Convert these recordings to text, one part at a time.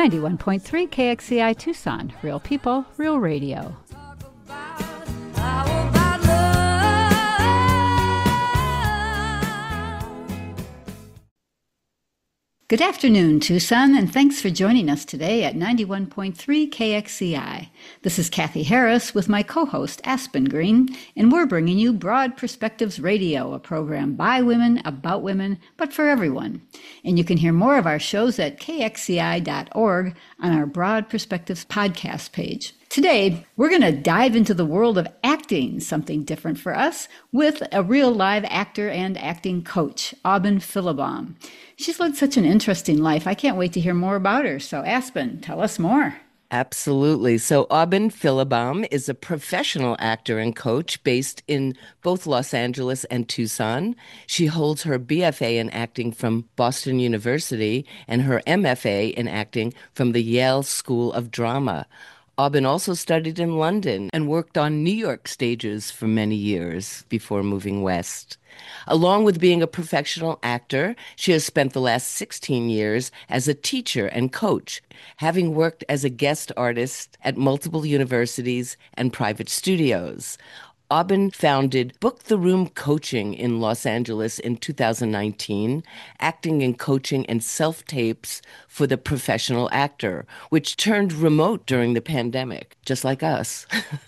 91.3 KXCI Tucson. Real people, real radio. Good afternoon, Tucson, and thanks for joining us today at 91.3 KXCI. This is Kathy Harris with my co-host, Aspen Green, and we're bringing you Broad Perspectives Radio, a program by women, about women, but for everyone. And you can hear more of our shows at kxci.org on our Broad Perspectives podcast page. Today, we're going to dive into the world of acting, something different for us, with a real live actor and acting coach, Aubin Filibaum. She's led such an interesting life. I can't wait to hear more about her. So Aspen, tell us more. Absolutely. So Aubin Filibaum is a professional actor and coach based in both Los Angeles and Tucson. She holds her BFA in acting from Boston University and her MFA in acting from the Yale School of Drama. Aubin also studied in London and worked on New York stages for many years before moving west. Along with being a professional actor, she has spent the last 16 years as a teacher and coach, having worked as a guest artist at multiple universities and private studios. Aubin founded Book the Room Coaching in Los Angeles in 2019, acting and coaching and self-tapes for the professional actor, which turned remote during the pandemic, just like us.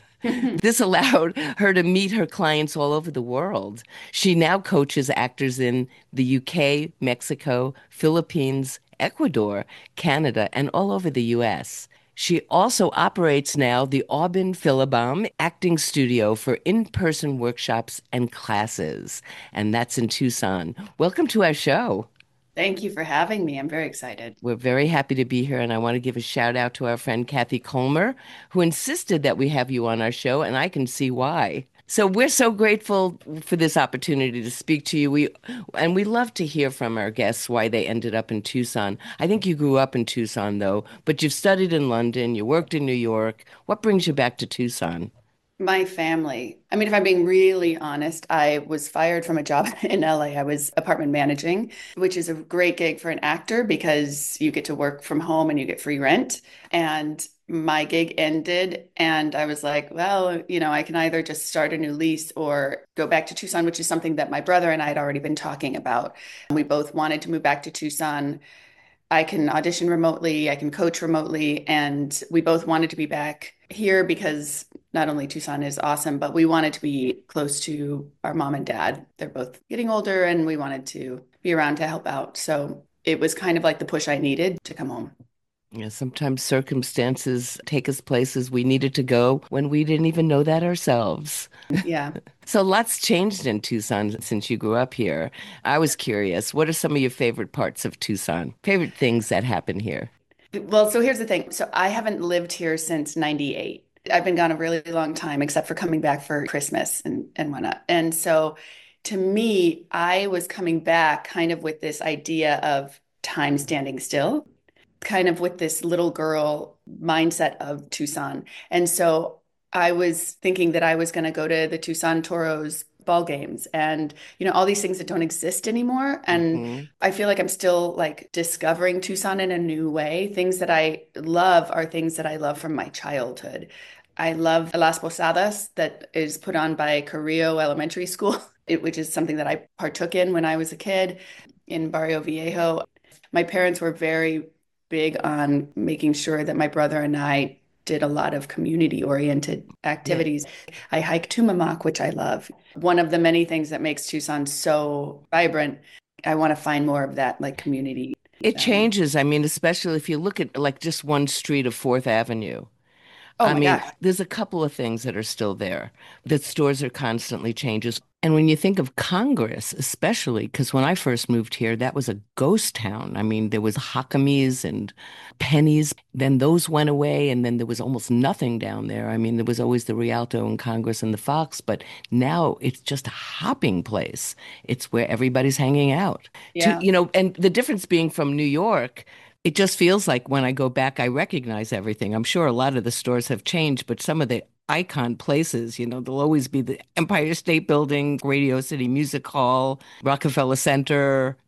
This allowed her to meet her clients all over the world. She now coaches actors in the UK, Mexico, Philippines, Ecuador, Canada, and all over the US. She also operates now the Aubin Filibaum Acting Studio for in-person workshops and classes, and that's in Tucson. Welcome to our show. Thank you for having me. I'm very excited. We're very happy to be here, and I want to give a shout out to our friend Kathy Colmer, who insisted that we have you on our show, and I can see why. So we're so grateful for this opportunity to speak to you. We love to hear from our guests why they ended up in Tucson. I think you grew up in Tucson, though, but you've studied in London, you worked in New York. What brings you back to Tucson? My family. I mean, if I'm being really honest, I was fired from a job in LA. I was apartment managing, which is a great gig for an actor because you get to work from home and you get free rent. And my gig ended and I was like, well, I can either just start a new lease or go back to Tucson, which is something that my brother and I had already been talking about. We both wanted to move back to Tucson. I can audition remotely, I can coach remotely, and we both wanted to be back here because not only Tucson is awesome, but we wanted to be close to our mom and dad. They're both getting older and we wanted to be around to help out. So it was kind of like the push I needed to come home. Yeah, sometimes circumstances take us places we needed to go when we didn't even know that ourselves. Yeah. So lots changed in Tucson since you grew up here. I was curious, what are some of your favorite parts of Tucson? Favorite things that happen here? Well, so here's the thing. So I haven't lived here since 98. I've been gone a really long time, except for coming back for Christmas and whatnot. And so to me, I was coming back kind of with this idea of time standing still, kind of with this little girl mindset of Tucson. And so I was thinking that I was going to go to the Tucson Toros ball games and, all these things that don't exist anymore. And I feel like I'm still like discovering Tucson in a new way. Things that I love are things that I love from my childhood. I love Las Posadas that is put on by Carrillo Elementary School, which is something that I partook in when I was a kid in Barrio Viejo. My parents were very big on making sure that my brother and I did a lot of community-oriented activities. Yeah. I hike Tumamoc, which I love. One of the many things that makes Tucson so vibrant. I want to find more of that, like community. It changes. I mean, especially if you look at like just one street of 4th Avenue. Oh my gosh. There's a couple of things that are still there. The stores are constantly changes. And when you think of Congress, especially, because when I first moved here, that was a ghost town. I mean, there was Hakamis and Pennies. Then those went away, and then there was almost nothing down there. I mean, there was always the Rialto and Congress and the Fox, but now it's just a hopping place. It's where everybody's hanging out. Yeah. And the difference being from New York, it just feels like when I go back, I recognize everything. I'm sure a lot of the stores have changed, but some of the icon places, there'll always be the Empire State Building, Radio City Music Hall, Rockefeller Center.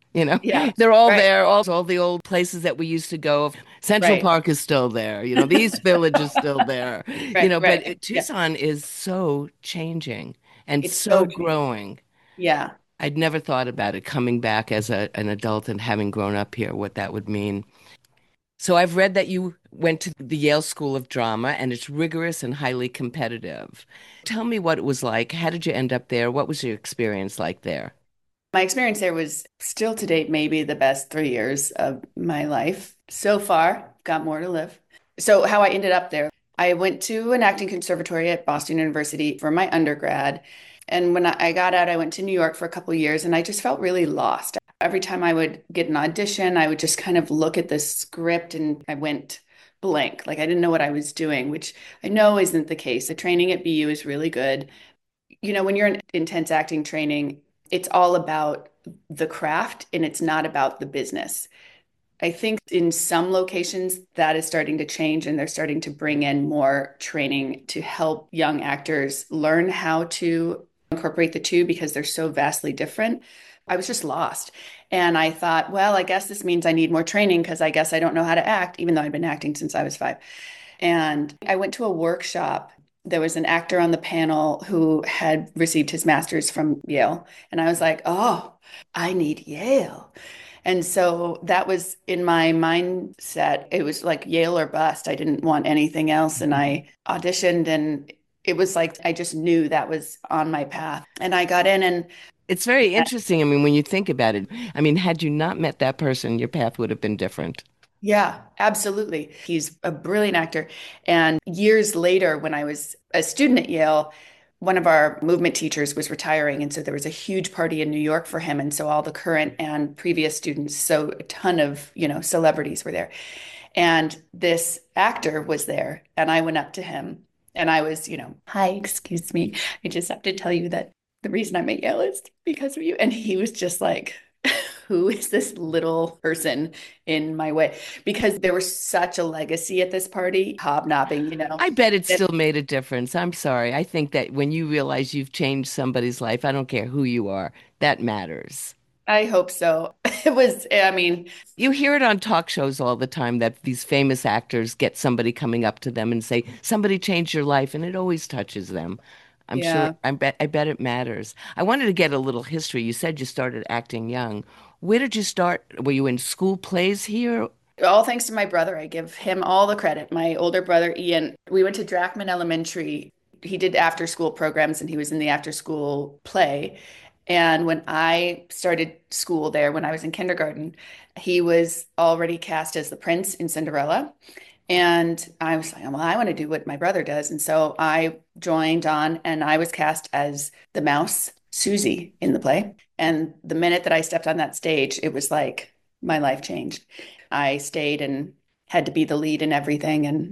You know, Yeah. they're all Right. there. All the old places that we used to go. Central Right. Park is still there. You know, the East Village is still there. You Right. know, but Right. Yeah. Tucson is so changing and It's so so true. growing. Yeah. I'd never thought about it coming back as an adult and having grown up here, what that would mean. So I've read that you went to the Yale School of Drama and it's rigorous and highly competitive. Tell me what it was like. How did you end up there? What was your experience like there? My experience there was still to date maybe the best 3 years of my life so far. Got more to live. So, how I ended up there, I went to an acting conservatory at Boston University for my undergrad. And when I got out, I went to New York for a couple of years and I just felt really lost. Every time I would get an audition, I would just kind of look at the script and I went blank. Like I didn't know what I was doing, which I know isn't the case. The training at BU is really good. When you're in intense acting training, it's all about the craft and it's not about the business. I think in some locations that is starting to change and they're starting to bring in more training to help young actors learn how to incorporate the two because they're so vastly different. I was just lost. And I thought, well, I guess this means I need more training because I guess I don't know how to act, even though I've been acting since I was 5. And I went to a workshop. There was an actor on the panel who had received his master's from Yale. And I was like, oh, I need Yale. And so that was in my mindset. It was like Yale or bust. I didn't want anything else. And I auditioned, and it was like I just knew that was on my path. And I got in, and It's very interesting. I mean, when you think about it, I mean, had you not met that person, your path would have been different. yeah, absolutely. He's a brilliant actor. And years later, when I was a student at Yale, one of our movement teachers was retiring. And so there was a huge party in New York for him. And so all the current and previous students, so a ton of, celebrities were there. And this actor was there. And I went up to him and I was, hi, excuse me. I just have to tell you that the reason I'm at Yale is because of you. And he was just like, who is this little person in my way? Because there was such a legacy at this party, hobnobbing, I bet it that still made a difference. I'm sorry. I think that when you realize you've changed somebody's life, I don't care who you are, that matters. I hope so. It was, I mean, You hear it on talk shows all the time that these famous actors get somebody coming up to them and say, somebody changed your life, and it always touches them. I'm sure, yeah. I bet it matters. I wanted to get a little history. You said you started acting young. Where did you start? Were you in school plays here? All thanks to my brother. I give him all the credit. My older brother, Ian, we went to Drachman Elementary. He did after school programs and he was in the after school play. And when I started school there, when I was in kindergarten, he was already cast as the prince in Cinderella. And I was like, well, I want to do what my brother does. And so I joined on and I was cast as the mouse, Susie, in the play. And the minute that I stepped on that stage, it was like my life changed. I stayed and had to be the lead in everything. And,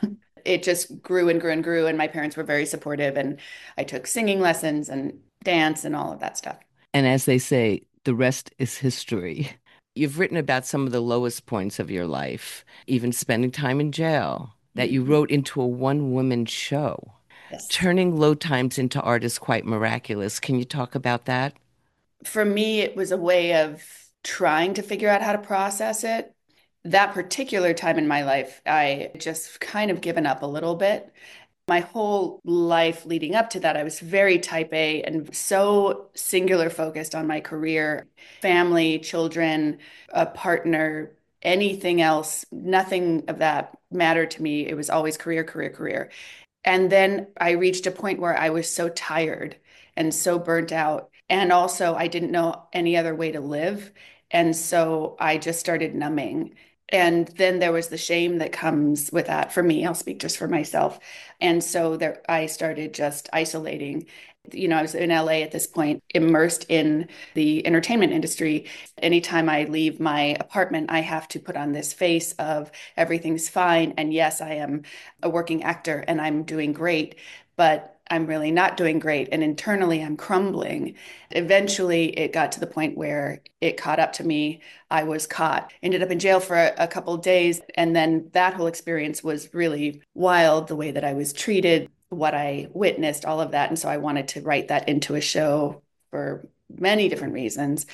it just grew and grew and grew. And my parents were very supportive. And I took singing lessons and dance and all of that stuff. And as they say, the rest is history. You've written about some of the lowest points of your life, even spending time in jail, that you Mhm. wrote into a one-woman show. Yes. Turning low times into art is quite miraculous. Can you talk about that? For me, it was a way of trying to figure out how to process it. That particular time in my life, I just kind of given up a little bit. My whole life leading up to that, I was very type A and so singular focused on my career, family, children, a partner, anything else. Nothing of that mattered to me. It was always career, career, career. And then I reached a point where I was so tired and so burnt out. And also, I didn't know any other way to live. And so I just started numbing. And then there was the shame that comes with that for me. I'll speak just for myself. And so there, I started just isolating. I was in LA at this point, immersed in the entertainment industry. Anytime I leave my apartment, I have to put on this face of everything's fine. And yes, I am a working actor and I'm doing great, but I'm really not doing great. And internally, I'm crumbling. Eventually, it got to the point where it caught up to me. I was caught, ended up in jail for a couple of days. And then that whole experience was really wild, the way that I was treated, what I witnessed, all of that. And so I wanted to write that into a show for many different reasons.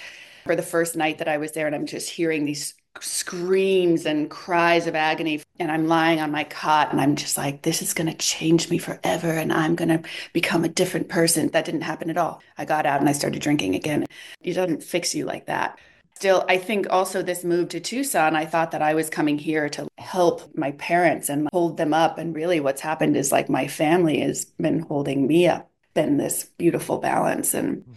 for the first night that I was there, and I'm just hearing these screams and cries of agony. And I'm lying on my cot and I'm just like, this is going to change me forever. And I'm going to become a different person. That didn't happen at all. I got out and I started drinking again. It doesn't fix you like that. Still, I think also this move to Tucson, I thought that I was coming here to help my parents and hold them up. And really what's happened is like my family has been holding me up, been this beautiful balance.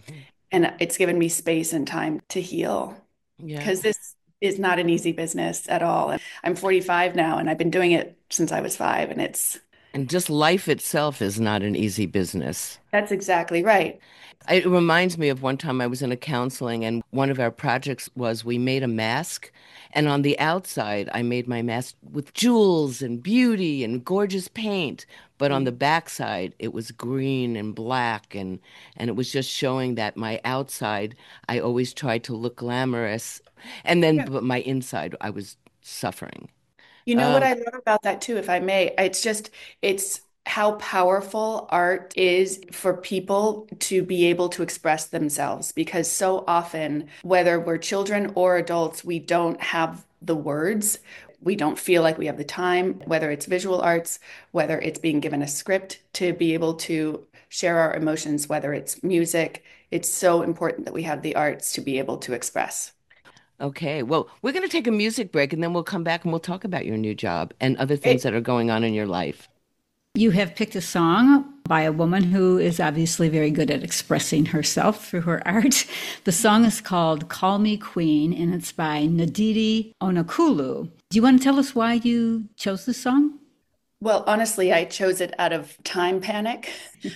And it's given me space and time to heal Yeah. because this is not an easy business at all. I'm 45 now and I've been doing it since I was 5 and And just life itself is not an easy business. that's exactly right. It reminds me of one time I was in a counseling, and one of our projects was we made a mask. And on the outside, I made my mask with jewels and beauty and gorgeous paint. But on the backside, it was green and black. And it was just showing that my outside, I always tried to look glamorous. And then, Yeah. but my inside, I was suffering. You know what Um, I love about that too, if I may? It's how powerful art is for people to be able to express themselves. Because so often, whether we're children or adults, we don't have the words. We don't feel like we have the time, whether it's visual arts, whether it's being given a script to be able to share our emotions, whether it's music. It's so important that we have the arts to be able to express. okay, well, we're going to take a music break and then we'll come back and we'll talk about your new job and other things Great. that are going on in your life. You have picked a song by a woman who is obviously very good at expressing herself through her art. The song is called Call Me Queen, and it's by Ndidi Onokulu. Do you want to tell us why you chose this song? Well, honestly, I chose it out of time panic.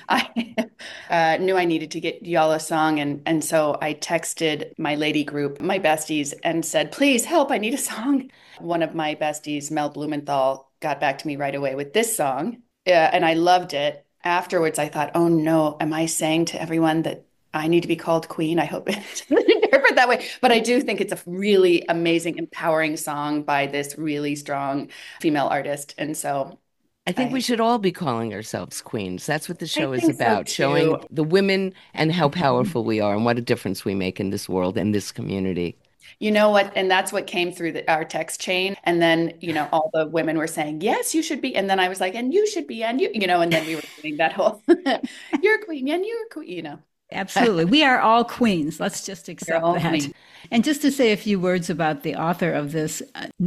I knew I needed to get y'all a song, and so I texted my lady group, my besties, and said, "Please help! I need a song." One of my besties, Mel Blumenthal, got back to me right away with this song, and I loved it. Afterwards, I thought, "Oh no, am I saying to everyone that I need to be called queen?" I hope it doesn't interpret that way, but I do think it's a really amazing, empowering song by this really strong female artist, and so. I think we I should all be calling ourselves queens. That's what the I show is think so about, too. showing the women and how powerful we are and what a difference we make in this world and this community. You know what? And that's what came through our text chain. And then, all the women were saying, yes, you should be. And then I was like, and you should be. And and then we were doing that whole, you're a queen and you're a queen. Absolutely. We are all queens. Let's just You're accept all that. queen. And just to say a few words about the author of this,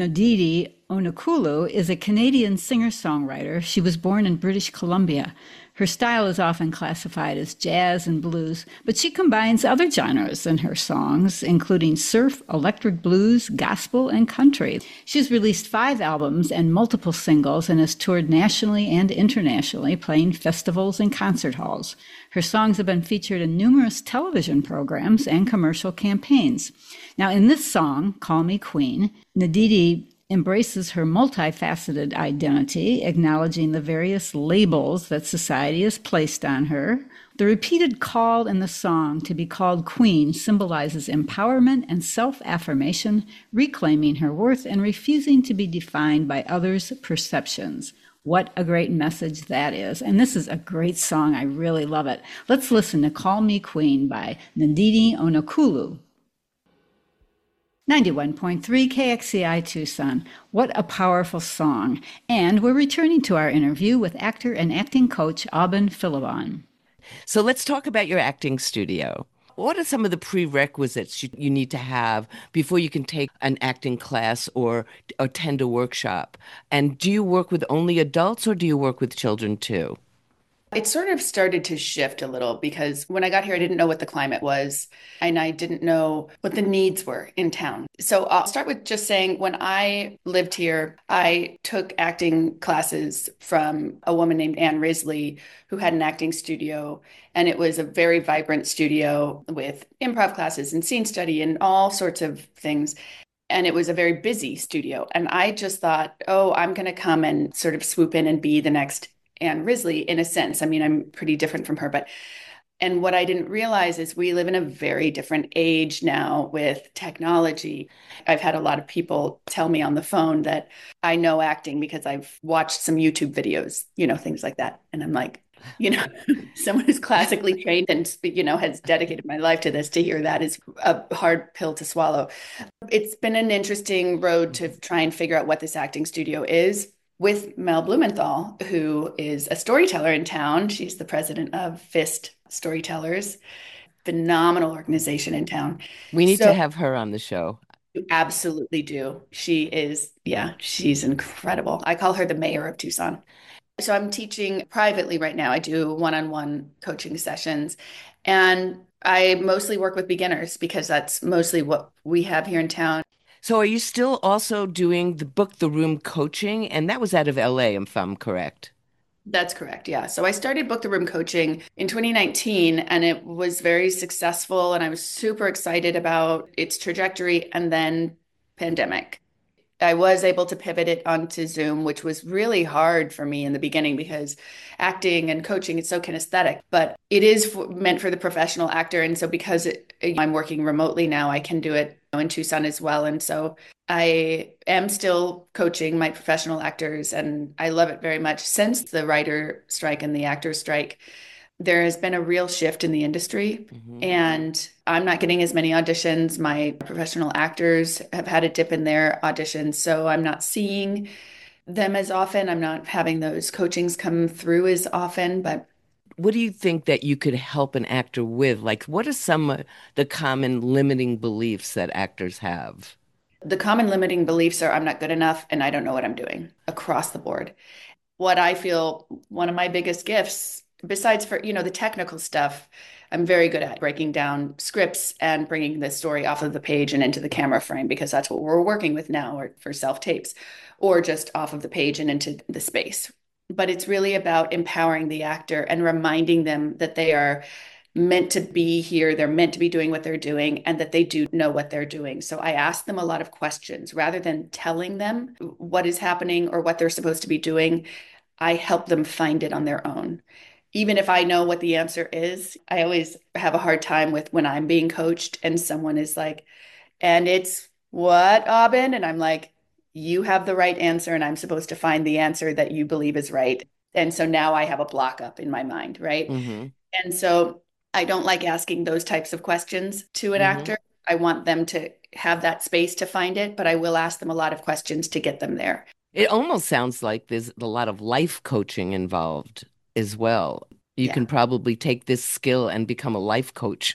Ndidi Onokulu is a Canadian singer-songwriter. She was born in British Columbia. Her style is often classified as jazz and blues, but she combines other genres in her songs, including surf, electric blues, gospel, and country. She's released 5 albums and multiple singles and has toured nationally and internationally, playing festivals and concert halls. Her songs have been featured in numerous television programs and commercial campaigns. Now, in this song, Call Me Queen, Ndidi embraces her multifaceted identity, acknowledging the various labels that society has placed on her. The repeated call in the song to be called queen symbolizes empowerment and self-affirmation, reclaiming her worth and refusing to be defined by others' perceptions. What a great message that is. And this is a great song. I really love it. Let's listen to Call Me Queen by Ndidi Onokulu. 91.3 KXCI Tucson. What a powerful song. And we're returning to our interview with actor and acting coach Aubin Philibon. So let's talk about your acting studio. What are some of the prerequisites you need to have before you can take an acting class or attend a workshop? And do you work with only adults or do you work with children too? It sort of started to shift a little because when I got here, I didn't know what the climate was and I didn't know what the needs were in town. So I'll start with just saying when I lived here, I took acting classes from a woman named Anne Risley who had an acting studio. And it was a very vibrant studio with improv classes and scene study and all sorts of things. And it was a very busy studio. And I just thought, oh, I'm going to come and sort of swoop in and be the next Anne Risley in a sense. I mean, I'm pretty different from her, and what I didn't realize is we live in a very different age now with technology. I've had a lot of people tell me on the phone that I know acting because I've watched some YouTube videos, things like that. And I'm like, someone who's classically trained and, has dedicated my life to this, to hear that is a hard pill to swallow. It's been an interesting road to try and figure out what this acting studio is with Mel Blumenthal, who is a storyteller in town. She's the president of FIST Storytellers, phenomenal organization in town. We need to So have her on the show. you absolutely do. She is, yeah, she's incredible. I call her the mayor of Tucson. So I'm teaching privately right now. I do one-on-one coaching sessions, and I mostly work with beginners because that's mostly what we have here in town. So are you still also doing the Book the Room coaching? And that was out of LA, if I'm correct. That's correct. Yeah. So I started Book the Room coaching in 2019 and it was very successful and I was super excited about its trajectory and then pandemic. I was able to pivot it onto Zoom, which was really hard for me in the beginning because acting and coaching is so kinesthetic, but it is meant for the professional actor. And so because I'm working remotely now, I can do it in Tucson as well. And so I am still coaching my professional actors and I love it very much. Since the writer strike and the actor strike, there has been a real shift in the industry. Hmm. And I'm not getting as many auditions. My professional actors have had a dip in their auditions. So I'm not seeing them as often. I'm not having those coachings come through as often. But What do you think that you could help an actor with? Like, what are some of the common limiting beliefs that actors have? the common limiting beliefs are I'm not good enough and I don't know what I'm doing across the board. What I feel one of my biggest gifts, besides for, the technical stuff, I'm very good at breaking down scripts and bringing the story off of the page and into the camera frame because that's what we're working with now or for self tapes or just off of the page and into the space. But it's really about empowering the actor and reminding them that they are meant to be here. They're meant to be doing what they're doing and that they do know what they're doing. So I ask them a lot of questions rather than telling them what is happening or what they're supposed to be doing. I help them find it on their own. Even if I know what the answer is, I always have a hard time with when I'm being coached and someone is like, and it's what, Aubin? And I'm like, you have the right answer, and I'm supposed to find the answer that you believe is right. And so now I have a block up in my mind, right? Hmm. And so I don't like asking those types of questions to an Hmm. actor. I want them to have that space to find it, but I will ask them a lot of questions to get them there. It almost sounds like there's a lot of life coaching involved as well. You Yeah. can probably take this skill and become a life coach.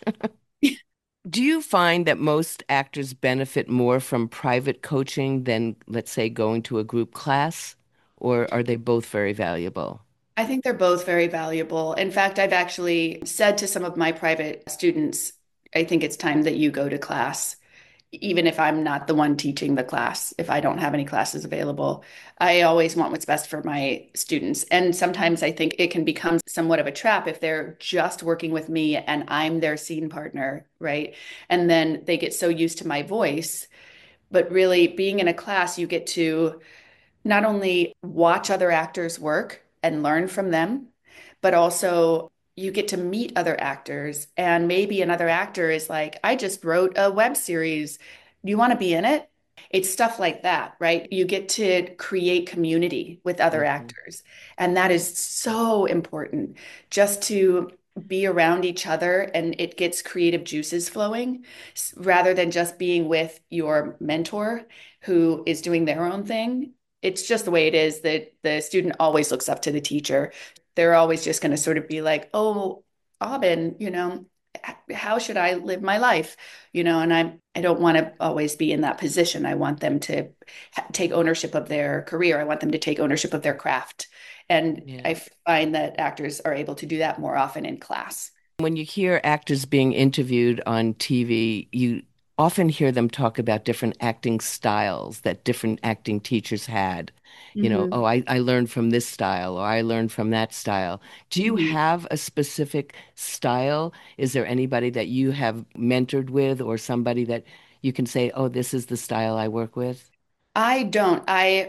Do you find that most actors benefit more from private coaching than, let's say, going to a group class, or are they both very valuable? I think they're both very valuable. In fact, I've actually said to some of my private students, I think it's time that you go to class, even if I'm not the one teaching the class, if I don't have any classes available. I always want what's best for my students. And sometimes I think it can become somewhat of a trap if they're just working with me and I'm their scene partner, right? And then they get so used to my voice. But really, being in a class, you get to not only watch other actors work and learn from them, but also you get to meet other actors. And maybe another actor is like, I just wrote a web series. Do you want to be in it? It's stuff like that, right? You get to create community with other Hmm. actors. And that is so important just to be around each other and it gets creative juices flowing rather than just being with your mentor who is doing their own thing. It's just the way it is that the student always looks up to the teacher. They're always just going to sort of be like, oh, Aubin, how should I live my life? And I don't want to always be in that position. I want them to take ownership of their career. I want them to take ownership of their craft. And Yeah. I find that actors are able to do that more often in class. When you hear actors being interviewed on TV, you often hear them talk about different acting styles that different acting teachers had. Hmm. Oh, I learned from this style or I learned from that style. Do you Hmm. have a specific style? Is there anybody that you have mentored with or somebody that you can say, oh, this is the style I work with? I don't.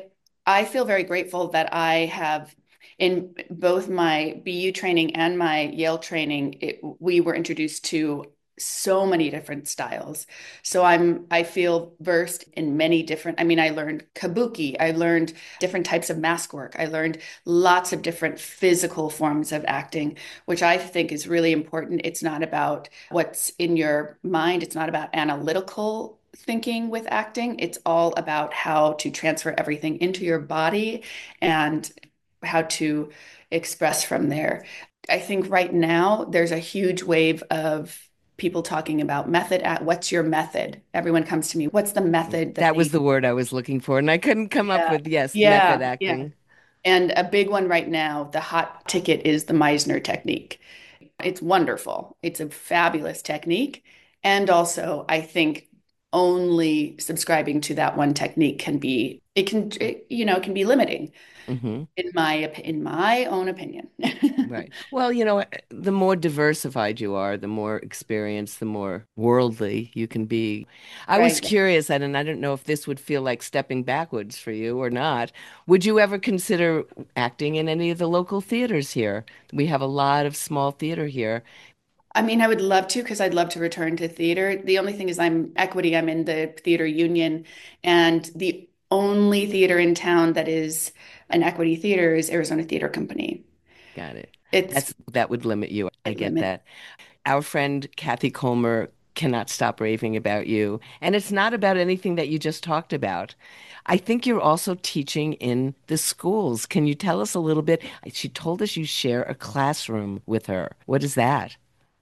I feel very grateful that I have in both my BU training and my Yale training, we were introduced to so many different styles. So I feel versed in many different, I mean, I learned kabuki, I learned different types of mask work, I learned lots of different physical forms of acting, which I think is really important. It's not about what's in your mind, it's not about analytical thinking with acting. It's all about how to transfer everything into your body and how to express from there. I think right now there's a huge wave of people talking about method at what's your method? Everyone comes to me, what's the method that That was they the word I was looking for, and I couldn't come up Yeah. with, yes, method Yeah. acting. And a big one right now, the hot ticket is the Meisner technique. It's wonderful. It's a fabulous technique. And also, I think only subscribing to that one technique can be, it can be limiting Hmm. in my own opinion. Right. Well, the more diversified you are, the more experienced, the more worldly you can be. I was Right. curious, and I don't know if this would feel like stepping backwards for you or not. Would you ever consider acting in any of the local theaters here? We have a lot of small theater here. I mean, I would love to because I'd love to return to theater. The only thing is I'm equity, I'm in the theater union, and the only theater in town that is an equity theater is Arizona Theater Company. Got it. It's That would limit you. I it get limit. that. Our friend Kathy Colmer cannot stop raving about you. And it's not about anything that you just talked about. I think you're also teaching in the schools. Can you tell us a little bit? She told us you share a classroom with her. What is that?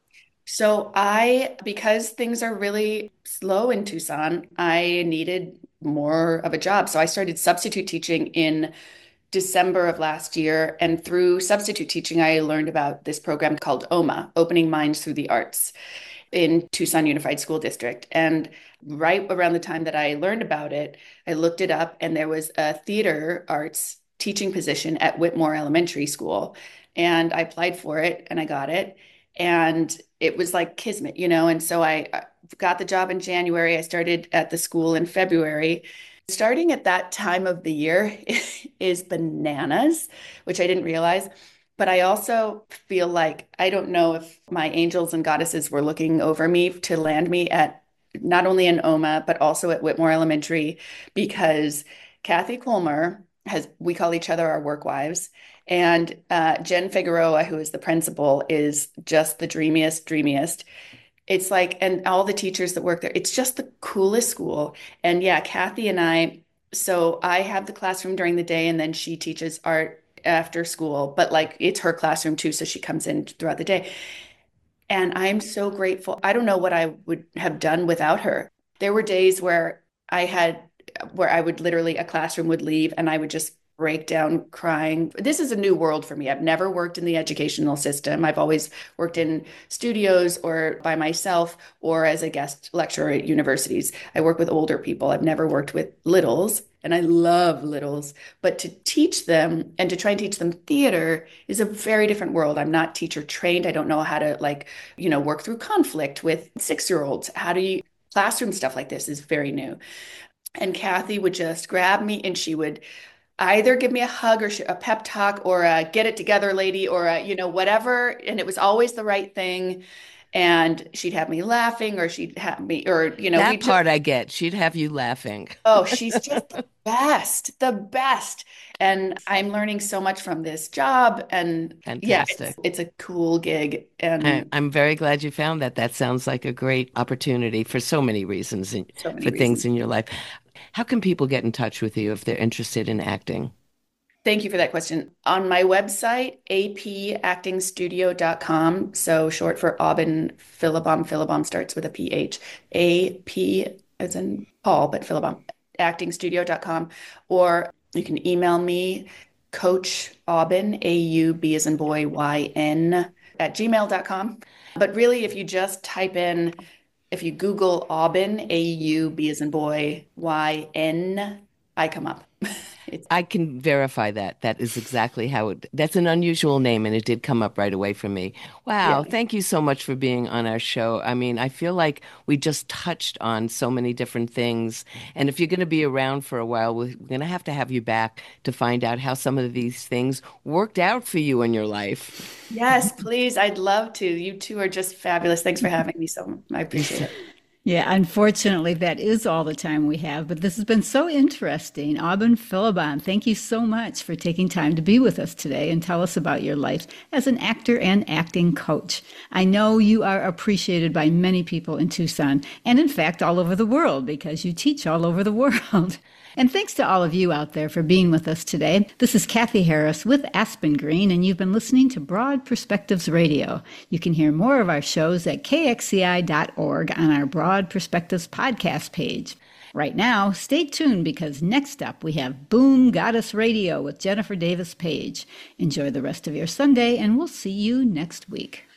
Because things are really slow in Tucson, I needed more of a job. So I started substitute teaching in December of last year. And through substitute teaching, I learned about this program called OMA, Opening Minds Through the Arts, in Tucson Unified School District. And right around the time that I learned about it, I looked it up and there was a theater arts teaching position at Whitmore Elementary School. And I applied for it and I got it. And it was like kismet, And so I got the job in January. I started at the school in February. Starting at that time of the year is bananas, which I didn't realize. But I also feel like I don't know if my angels and goddesses were looking over me to land me at not only in OMA, but also at Whitmore Elementary, because Kathy Colmer we call each other our work wives. And Jen Figueroa, who is the principal, is just the dreamiest. It's like, and all the teachers that work there, it's just the coolest school. And yeah, Kathy and so I have the classroom during the day and then she teaches art after school, but like it's her classroom too. So she comes in throughout the day. And I'm so grateful. I don't know what I would have done without her. There were days where I would literally, a classroom would leave and I would just break down crying. This is a new world for me. I've never worked in the educational system. I've always worked in studios or by myself or as a guest lecturer at universities. I work with older people. I've never worked with littles. And I love littles, but to teach them and to try and teach them theater is a very different world. I'm not teacher trained. I don't know how to work through conflict with 6-year-olds. How do you classroom stuff like this is very new. And Kathy would just grab me and she would either give me a hug or a pep talk or a get it together, lady, or whatever. And it was always the right thing. And she'd have me laughing or she'd have me, or, we That just, part I get. She'd have you laughing. oh, she's just the best. And I'm learning so much from this job. And yeah, Fantastic. it's a cool gig. I, And I'm very glad you found that. That sounds like a great opportunity for so many reasons and so many for things reasons. in your life. How can people get in touch with you if they're interested in acting? Thank you for that question. On my website, apactingstudio.com, so short for Aubin Philibom. Philibom starts with a PH. AP as in Paul, but Philibom, actingstudio.com. Or you can email me, Coach Aubin, AUB as in boy, YN, at gmail.com. But really, if you Google Aubin, AUB as in boy, YN, I come up. It's I can verify that. That is exactly that's an unusual name, and it did come up right away for me. Wow. yeah. Thank you so much for being on our show. I mean, I feel like we just touched on so many different things. And if you're going to be around for a while, we're going to have you back to find out how some of these things worked out for you in your life. Yes, please. I'd love to. You two are just fabulous. Thanks for having me. So I appreciate it. Yeah, unfortunately, that is all the time we have, but this has been so interesting. Aubin Philibon, thank you so much for taking time to be with us today and tell us about your life as an actor and acting coach. I know you are appreciated by many people in Tucson and, in fact, all over the world because you teach all over the world. And thanks to all of you out there for being with us today. This is Kathy Harris with Aspen Green, and you've been listening to Broad Perspectives Radio. You can hear more of our shows at kxci.org on our Broad Perspectives podcast page. Right now, stay tuned because next up we have Boom Goddess Radio with Jennifer Davis Page. Enjoy the rest of your Sunday, and we'll see you next week.